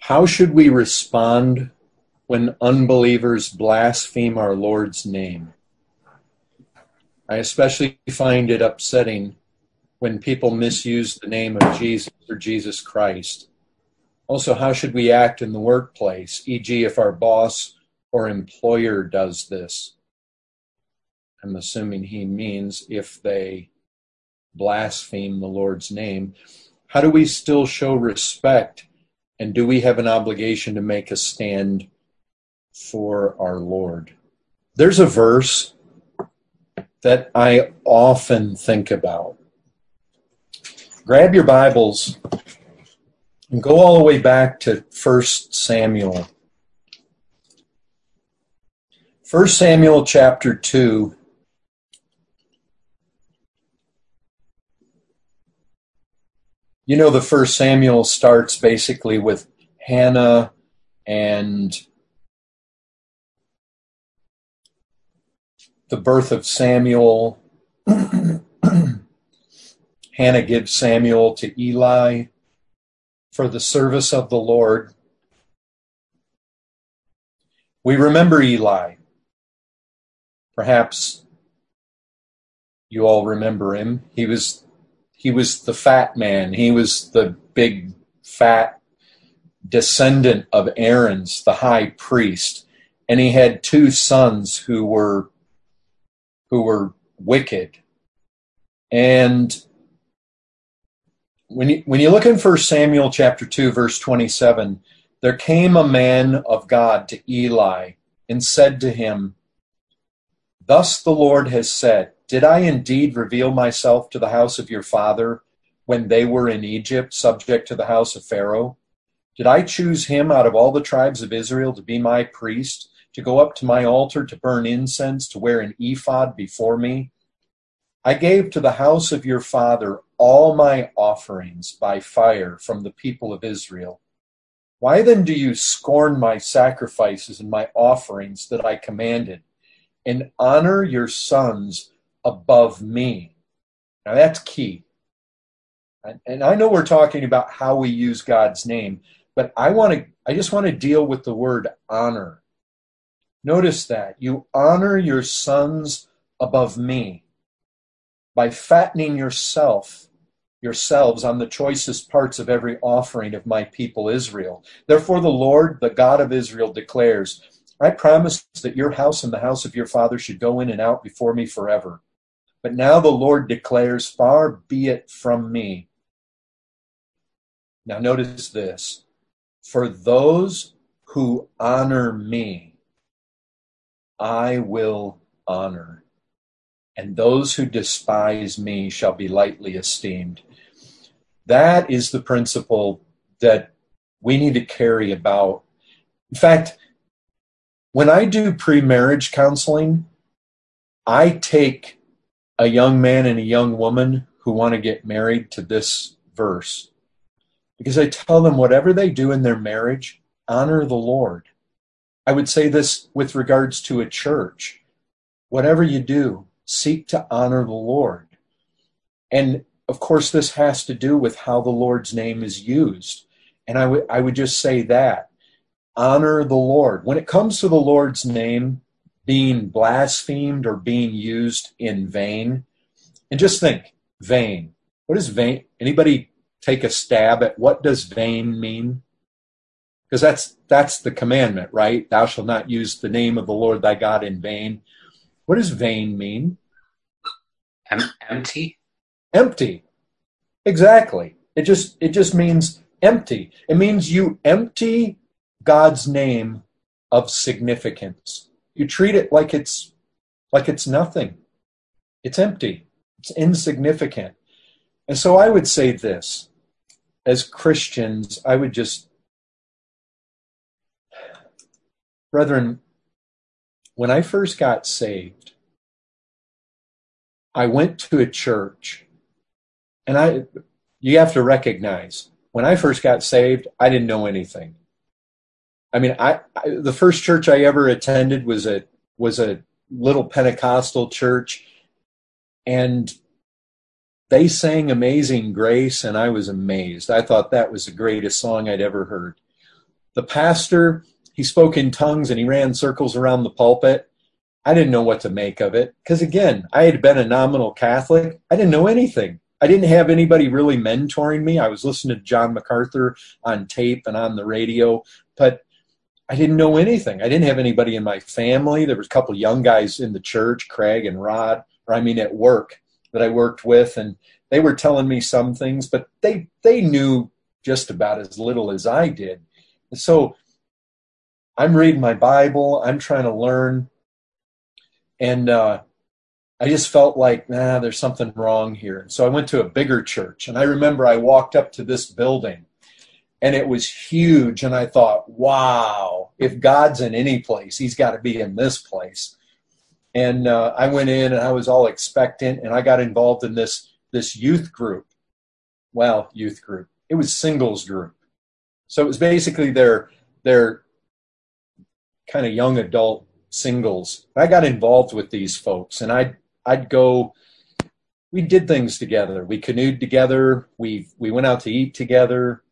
How should we respond when unbelievers blaspheme our Lord's name? I especially find it upsetting when people misuse the name of Jesus or Jesus Christ. Also, how should we act in the workplace, e.g., if our boss or employer does this? I'm assuming he means if they blaspheme the Lord's name. How do we still show respect, and do we have an obligation to make a stand for our Lord? There's a verse that I often think about. Grab your Bibles and go all the way back to 1 Samuel. 1 Samuel chapter 2. You know, the 1 Samuel starts basically with Hannah and the birth of Samuel. Hannah gives Samuel to Eli for the service of the Lord. We remember Eli. Perhaps you all remember him. He was the fat man. He was the big, fat descendant of Aaron's, the high priest. And he had two sons who were wicked. And when you look in 1 Samuel chapter 2, verse 27, there came a man of God to Eli and said to him, "Thus the Lord has said, did I indeed reveal myself to the house of your father when they were in Egypt, subject to the house of Pharaoh? Did I choose him out of all the tribes of Israel to be my priest, to go up to my altar, to burn incense, to wear an ephod before me? I gave to the house of your father all my offerings by fire from the people of Israel. Why then do you scorn my sacrifices and my offerings that I commanded, and honor your sons above me?" Now that's key. And I know we're talking about how we use God's name, but I just want to deal with the word honor. Notice that. You honor your sons above me by fattening yourselves on the choicest parts of every offering of my people Israel. Therefore the Lord, the God of Israel, declares, I promised that your house and the house of your father should go in and out before me forever. But now the Lord declares, far be it from me. Now notice this. For those who honor me, I will honor. And those who despise me shall be lightly esteemed. That is the principle that we need to carry about. In fact, when I do pre-marriage counseling, I take a young man and a young woman who want to get married to this verse. Because I tell them whatever they do in their marriage, honor the Lord. I would say this with regards to a church. Whatever you do, seek to honor the Lord. And of course, this has to do with how the Lord's name is used. And I would just say that. Honor the Lord. When it comes to the Lord's name being blasphemed or being used in vain, and just think, vain. What is vain? Anybody take a stab at what does vain mean? Because that's the commandment, right? Thou shalt not use the name of the Lord thy God in vain. What does vain mean? Empty. Empty. Exactly. It just means empty. It means you empty God's name of significance. You treat it like it's nothing. It's empty. It's insignificant. And so I would say this. As Christians, I would just, brethren, when I first got saved, I went to a church, and you have to recognize, when I first got saved, I didn't know anything. I mean, the first church I ever attended was a little Pentecostal church, and they sang Amazing Grace, and I was amazed. I thought that was the greatest song I'd ever heard. The pastor, he spoke in tongues and he ran circles around the pulpit. I didn't know what to make of it because, again, I had been a nominal Catholic. I didn't know anything. I didn't have anybody really mentoring me. I was listening to John MacArthur on tape and on the radio, but I didn't know anything. I didn't have anybody in my family. There was a couple of young guys in the church, Craig and Rod, at work that I worked with, and they were telling me some things, but they knew just about as little as I did. And so I'm reading my Bible. I'm trying to learn. And I just felt like, there's something wrong here. So I went to a bigger church. And I remember I walked up to this building. And it was huge. And I thought, wow, if God's in any place, he's got to be in this place. And I went in and I was all expectant. And I got involved in this youth group. Well, youth group. It was singles group. So it was basically their kind of young adult singles. I got involved with these folks, and I'd go. We did things together. We canoed together. We went out to eat together.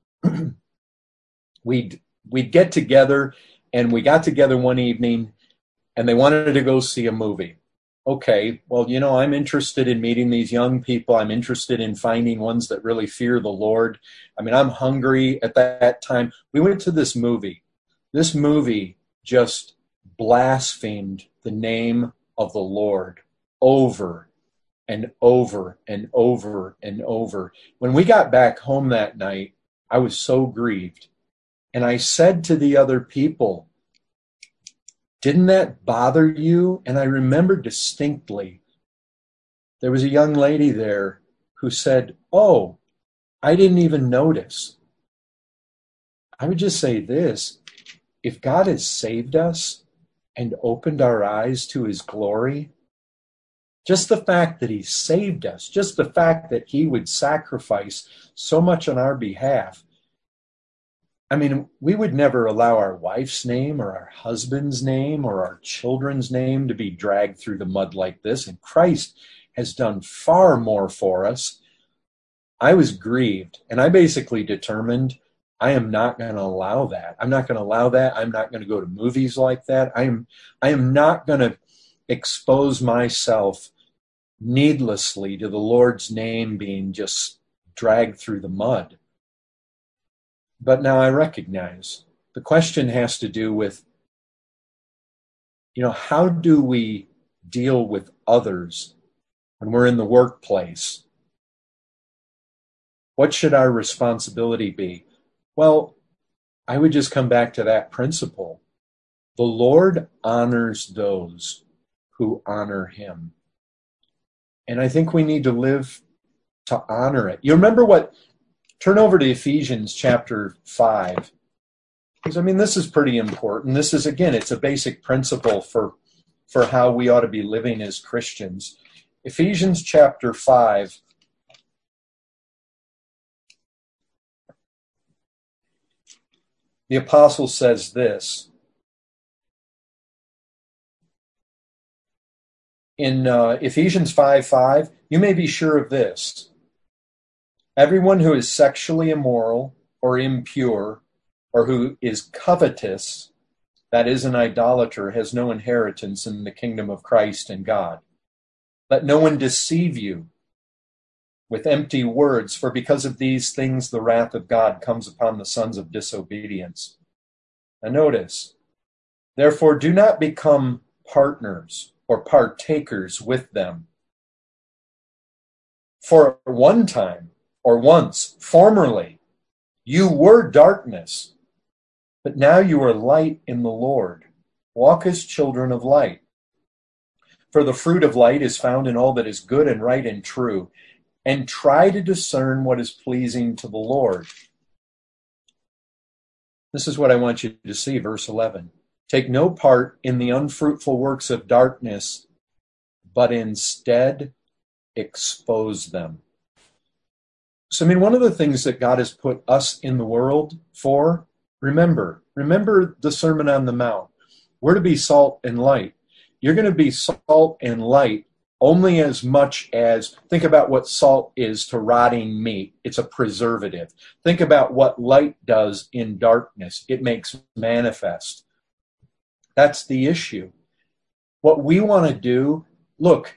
We'd get together, and we got together one evening, and they wanted to go see a movie. Okay, well, I'm interested in meeting these young people. I'm interested in finding ones that really fear the Lord. I mean, I'm hungry at that time. We went to this movie. This movie just blasphemed the name of the Lord over and over and over and over. When we got back home that night, I was so grieved. And I said to the other people, didn't that bother you? And I remember distinctly, there was a young lady there who said, oh, I didn't even notice. I would just say this, if God has saved us and opened our eyes to his glory, just the fact that he saved us, just the fact that he would sacrifice so much on our behalf, I mean, we would never allow our wife's name or our husband's name or our children's name to be dragged through the mud like this. And Christ has done far more for us. I was grieved, and I basically determined I am not going to allow that. I'm not going to allow that. I'm not going to go to movies like that. I am not going to expose myself needlessly to the Lord's name being just dragged through the mud. But now I recognize the question has to do with, how do we deal with others when we're in the workplace? What should our responsibility be? Well, I would just come back to that principle. The Lord honors those who honor him. And I think we need to live to honor it. You remember turn over to Ephesians chapter 5. Because, this is pretty important. This is, again, it's a basic principle for how we ought to be living as Christians. Ephesians chapter 5. The apostle says this. In Ephesians 5:5, you may be sure of this. Everyone who is sexually immoral or impure or who is covetous, that is an idolater, has no inheritance in the kingdom of Christ and God. Let no one deceive you with empty words, for because of these things the wrath of God comes upon the sons of disobedience. Now notice, therefore do not become partners or partakers with them. For one time, or once, formerly, you were darkness, but now you are light in the Lord. Walk as children of light. For the fruit of light is found in all that is good and right and true, and try to discern what is pleasing to the Lord. This is what I want you to see, verse 11. Take no part in the unfruitful works of darkness, but instead expose them. So, one of the things that God has put us in the world for, remember the Sermon on the Mount. We're to be salt and light. You're going to be salt and light only as much as, think about what salt is to rotting meat. It's a preservative. Think about what light does in darkness. It makes manifest. That's the issue. What we want to do, look,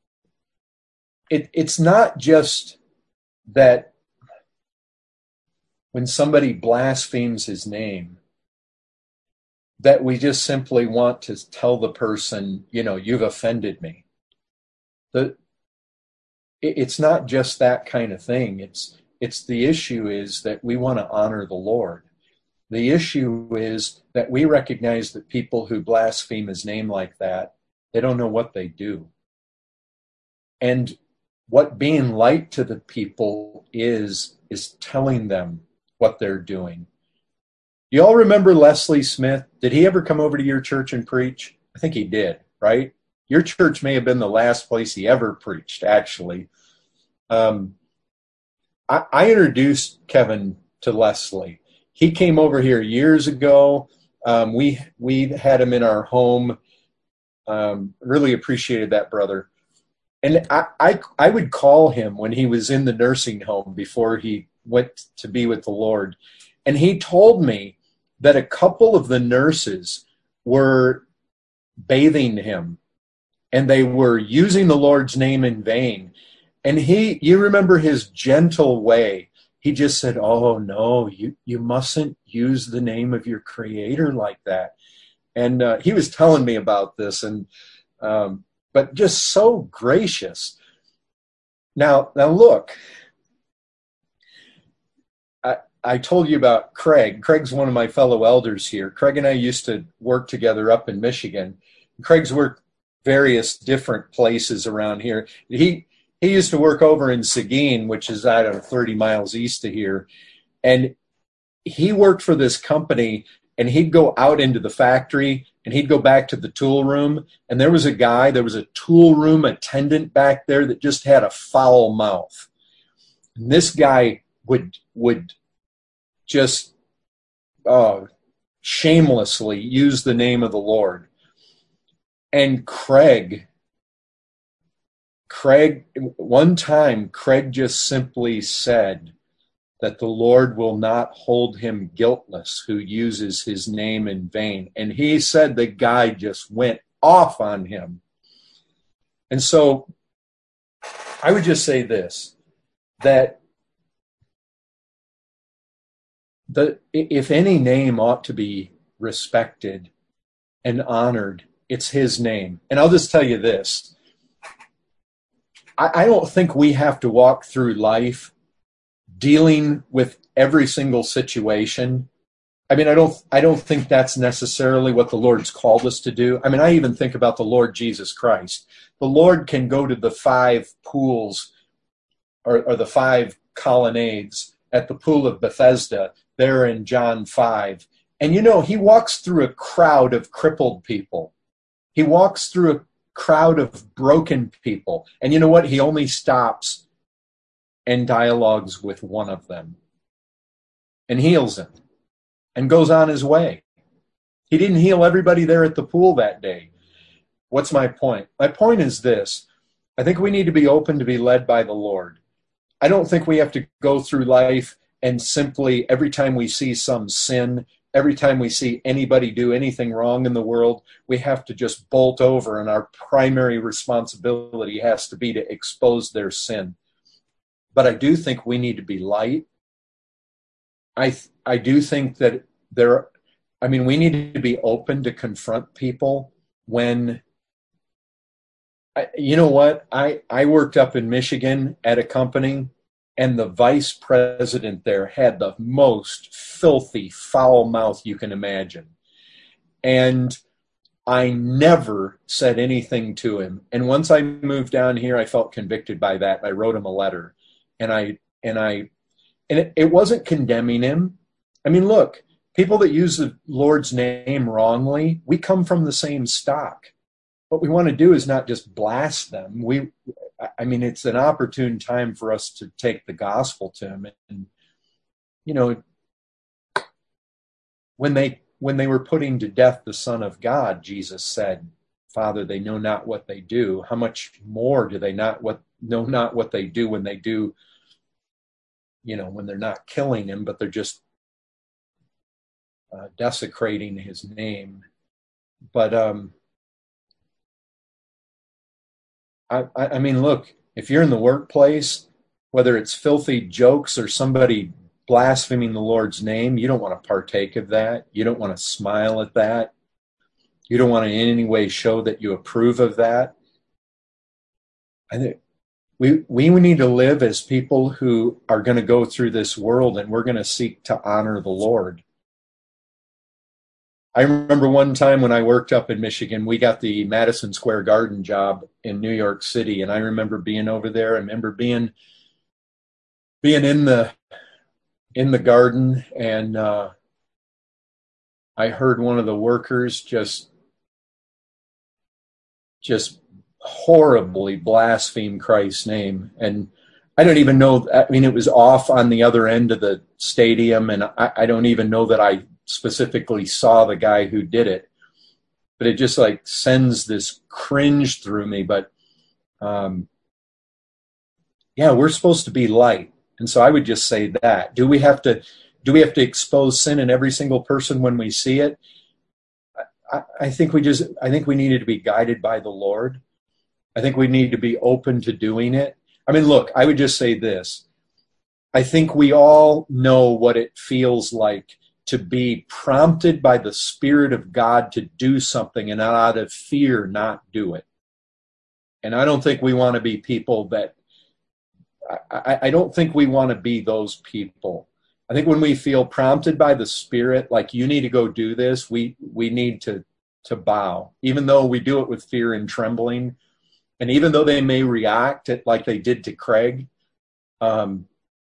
it's not just that when somebody blasphemes his name, that we just simply want to tell the person, you've offended me. It's not just that kind of thing. It's the issue is that we want to honor the Lord. The issue is that we recognize that people who blaspheme his name like that, they don't know what they do. And what being light to the people is telling them what they're doing. You all remember Leslie Smith? Did he ever come over to your church and preach? I think he did, right? Your church may have been the last place he ever preached, actually. I introduced Kevin to Leslie. He came over here years ago. We had him in our home. Really appreciated that brother. And I would call him when he was in the nursing home before he went to be with the Lord. And he told me that a couple of the nurses were bathing him and they were using the Lord's name in vain. And you remember his gentle way. He just said, oh, no, you mustn't use the name of your Creator like that. And he was telling me about this, and but just so gracious. Now look, I told you about Craig. Craig's one of my fellow elders here. Craig and I used to work together up in Michigan. Craig's worked various different places around here. He used to work over in Seguin, which is, 30 miles east of here. And he worked for this company, and he'd go out into the factory, and he'd go back to the tool room. And there was a tool room attendant back there that just had a foul mouth. And this guy would just shamelessly use the name of the Lord. And Craig, one time, Craig just simply said that the Lord will not hold him guiltless who uses his name in vain. And he said the guy just went off on him. And so I would just say this, that if any name ought to be respected and honored, it's his name. And I'll just tell you this. I don't think we have to walk through life dealing with every single situation. I mean, I don't think that's necessarily what the Lord's called us to do. I mean, I even think about the Lord Jesus Christ. The Lord can go to the 5 pools or the 5 colonnades at the pool of Bethesda there in John 5. And he walks through a crowd of crippled people. He walks through a crowd of broken people. And you know what? He only stops and dialogues with one of them and heals him and goes on his way. He didn't heal everybody there at the pool that day. What's my point? My point is this. I think we need to be open to be led by the Lord. I don't think we have to go through life and simply every time we see some sin, every time we see anybody do anything wrong in the world, we have to just bolt over, and our primary responsibility has to be to expose their sin. But I do think we need to be light. I do think that we need to be open to confront people when, you know what? I worked up in Michigan at a company, and the vice president there had the most filthy, foul mouth you can imagine. And I never said anything to him. And once I moved down here, I felt convicted by that. I wrote him a letter. And it wasn't condemning him. I mean, look, people that use the Lord's name wrongly, we come from the same stock. What we want to do is not just blast them. It's an opportune time for us to take the gospel to them. And, when they were putting to death the Son of God, Jesus said, Father, they know not what they do. How much more do they know not what they do when they do, when they're not killing him, but they're just desecrating his name. But I mean, look, if you're in the workplace, whether it's filthy jokes or somebody blaspheming the Lord's name, you don't want to partake of that. You don't want to smile at that. You don't want to in any way show that you approve of that. I think we need to live as people who are going to go through this world, and we're going to seek to honor the Lord. I remember one time when I worked up in Michigan, we got the Madison Square Garden job in New York City, and I remember being over there. I remember being in the garden, and I heard one of the workers just horribly blaspheme Christ's name. And I don't even know, I mean, it was off on the other end of the stadium, and I don't even know that I specifically saw the guy who did it, but it just like sends this cringe through me. But yeah, we're supposed to be light. And so I would just say that. Do we have to expose sin in every single person when we see it? I think we needed to be guided by the Lord. I think we need to be open to doing it. I mean, look, I would just say this. I think we all know what it feels like to be prompted by the Spirit of God to do something and out of fear not do it. And I don't think we want to be people that, I don't think we want to be those people. I think when we feel prompted by the Spirit, like you need to go do this, we need to bow, even though we do it with fear and trembling. And even though they may react like they did to Craig, I'll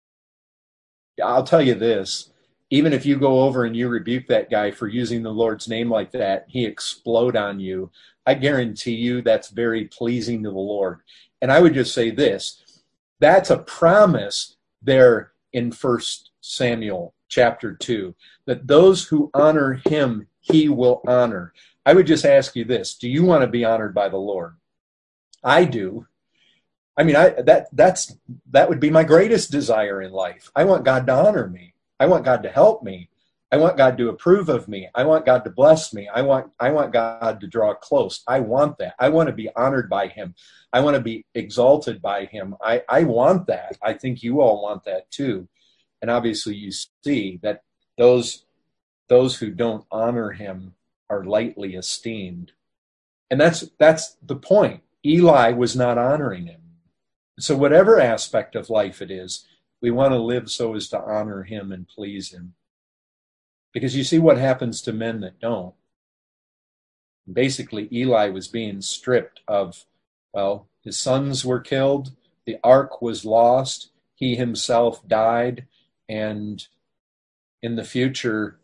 tell you this, even if you go over and you rebuke that guy for using the Lord's name like that, he explode on you, I guarantee you that's very pleasing to the Lord. And I would just say this, that's a promise there in 1 Samuel chapter 2, that those who honor him, he will honor. I would just ask you this, do you want to be honored by the Lord? I do. I mean, that would be my greatest desire in life. I want God to honor me. I want God to help me. I want God to approve of me. I want God to bless me. I want God to draw close. I want that. I want to be honored by him. I want to be exalted by him. I want that. I think you all want that too. And obviously you see that those who don't honor him are lightly esteemed. And that's the point. Eli was not honoring him. So whatever aspect of life it is, we want to live so as to honor him and please him. Because you see what happens to men that don't. Basically, Eli was being stripped of, well, his sons were killed, the ark was lost, he himself died, and in the future,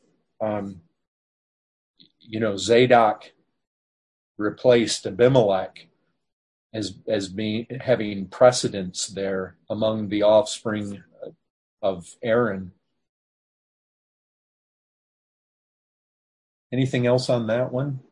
Zadok replaced Abimelech as being having precedence there among the offspring of Aaron. Anything else on that one?